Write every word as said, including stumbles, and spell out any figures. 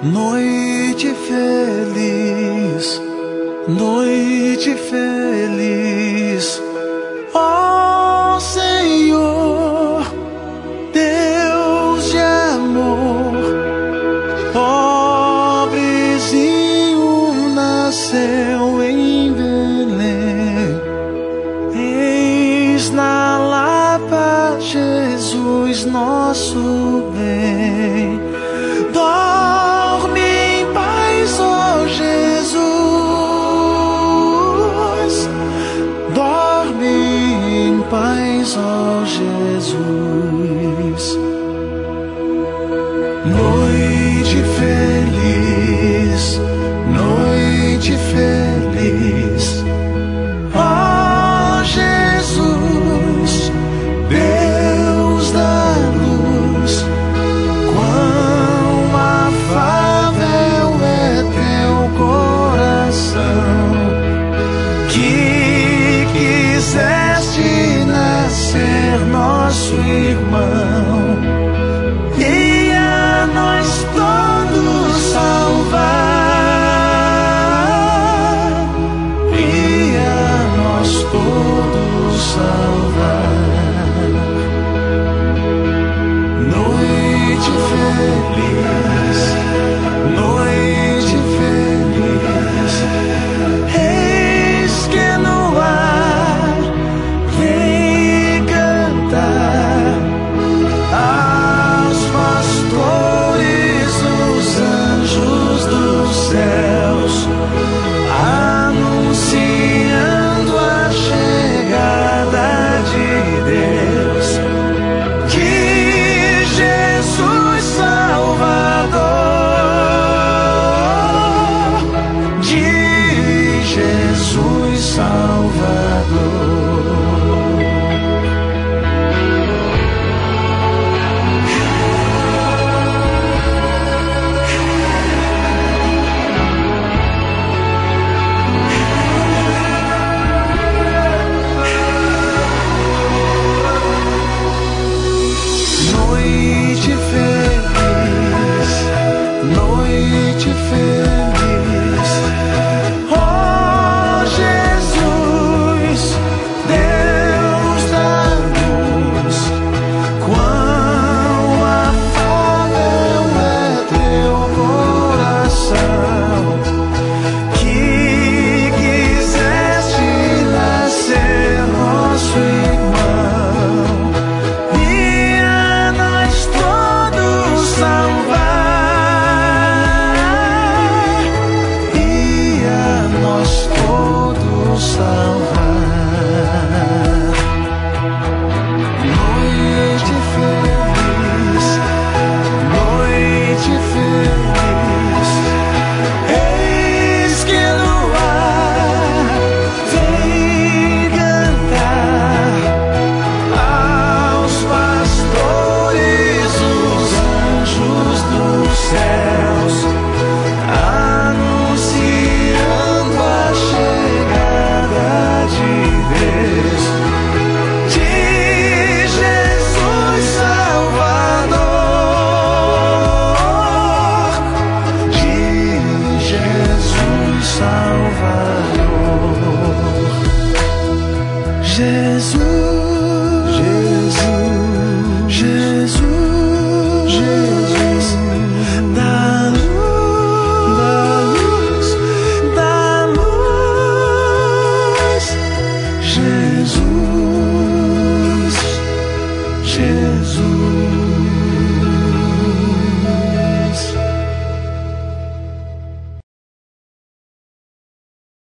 Noite feliz, noite feliz, ó Senhor, Deus de amor, pobrezinho nasceu em Belém, eis na Lapa Jesus nosso bem. Dorme em paz, ó Jesus, dorme em paz, ó Jesus. Noite feliz, noite feliz, ó Jesus, Deus da luz, quão afável é teu coração, que quiseste nascer nosso irmão e a nós todos salvar, e a nós todos salvar. Noite feliz, noite feliz, eis que no ar vem cantar aos pastores os anjos dos céus, anunciando a chegada de Deus, que Jesus Salvador, de Jesus Salvador. Noite feliz, noite feliz, ó Jesus, Deus da luz, quão afável é teu coração, que quiseste nascer nosso irmão e a nós todos salvar, e a nós todos salvar. Noite feliz, noite feliz, eis que no ar vem cantar aos pastores os anjos dos céus, anunciando a chegada de Deus, de Jesus Salvador, de Jesus Salvador. Jesus, Jesus, Jesus, Jesus, da luz, da luz, da luz, Jesus.